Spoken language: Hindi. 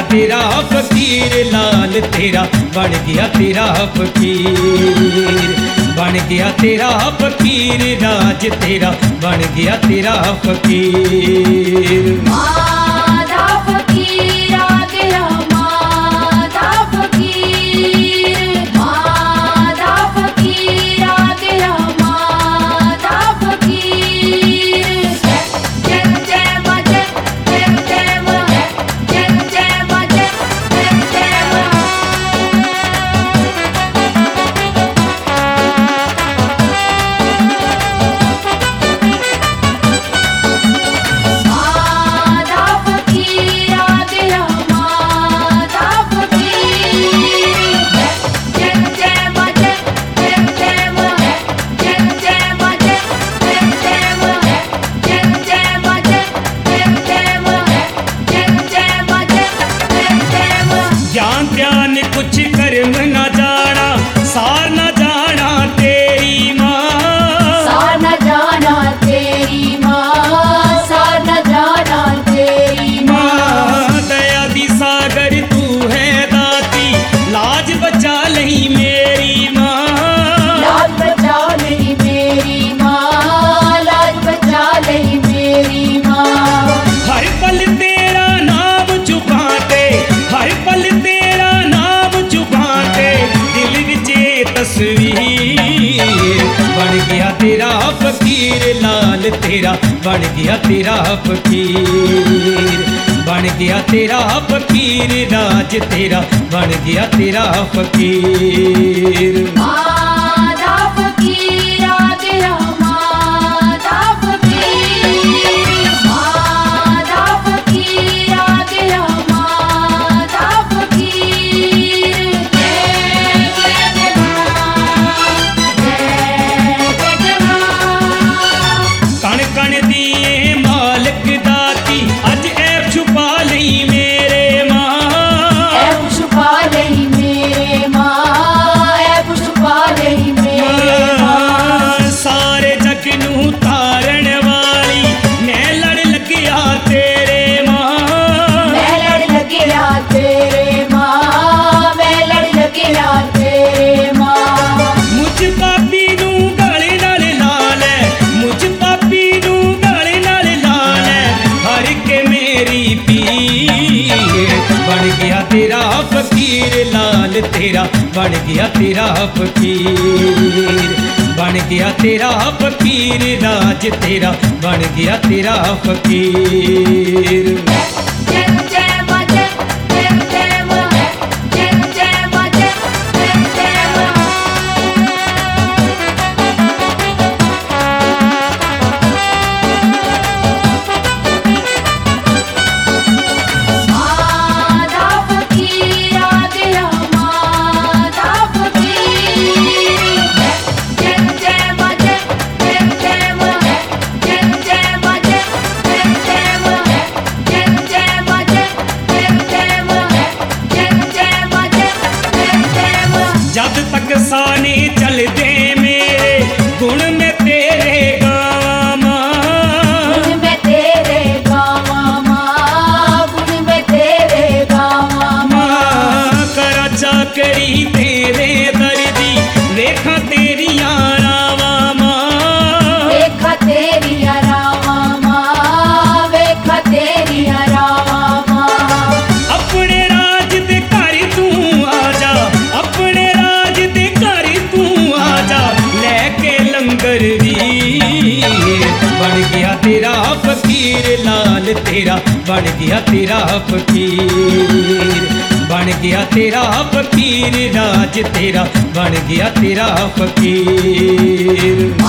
तेरा फकीर, लाल तेरा बन गया तेरा फकीर, बन गया तेरा फकीर, राज तेरा बन गया तेरा फकीर। माधा फकीर आ गया, माधा फकीर, माधा फकीर आ गया, माधा फकीर। जय जय मा जय, जय जय मा जय, जय मा जय, जय मा। माधा फकीर आ गया, माधा फकीर। जय जय मा जय, जय जय मा जय, जय मा जय, जय मा। जय जय मा जय, जय मा जय, जय मा जय मा। ज्ञान ध्यान कुछ कर्म न जाना, सार न जाना तेरी माँ, सार न जाना तेरी माँ, सार न जाना तेरी माँ। दया दी सागर तू है दाती, लाज बचा लही मेरी माँ, लाज बचा ले मेरी माँ, लाज बचा ले मेरी माँ। हर पल तेरा नाम जुबाते, हर पल तेरा नाम जुबाते, दिल विचे तस्वीर बन गया तेरा फकीर, लाल तेरा बन गया तेरा फकीर, बन गया तेरा फकीर, राज तेरा बन गया तेरा फकीर। माधा फकीर आ गया, माधा फकीर, माधा फकीर आ गया, माधा फकीर। जय जय माँ, जय जय माँ। कण कण दिए मालिक दाती, अज ऐब छुपा लई मेरे माँ, ऐब छुपा ले मेरे माँ, ऐब छुपा ले मेरे माँ। सारे जग नू तारण वाली, मैं लड़ लगिया तेरे माँ, मैं लड़ लगिया तेरे माँ, मैं लड़ लगिया तेरे माँ। मुझ पापी नू गले नाल लाल है, मुझ पापी नू गले नाल लाल है, हर के मेरी पीर बन गया तेरा फकीर, लाल तेरा बन गया तेरा फकीर, बन गया तेरा फकीर, राज तेरा बन गया तेरा फकीर। जय जय मा जय, जय मा जय, जय मा जय, जय मा। माधा फकीर आ गया, माधा फकीर। जय जय मा जय, जय मा जय, जय मा जय, जय मा। जय जय मा जय, जय मा जय मा जय मा। जब तक साने चलते मेरे, गुण में तेरे गावा माँ, गुण में तेरे गावा माँ, गुण में तेरे गावा माँ। माँ करा चाकरी तेरे दर्दी, रेखा तेरिया रावा माँ, वेखा तेरी रावा माँ, वेखा तेरी रावा माँ। अपने राज दे घर तू आजा, अपने राज दे घर तू आजा, लेके लंगर वीर बन गया तेरा फकीर, लाल तेरा बन गया तेरा फकीर, बन गया तेरा फकीर, राज तेरा बन गया तेरा फकीर।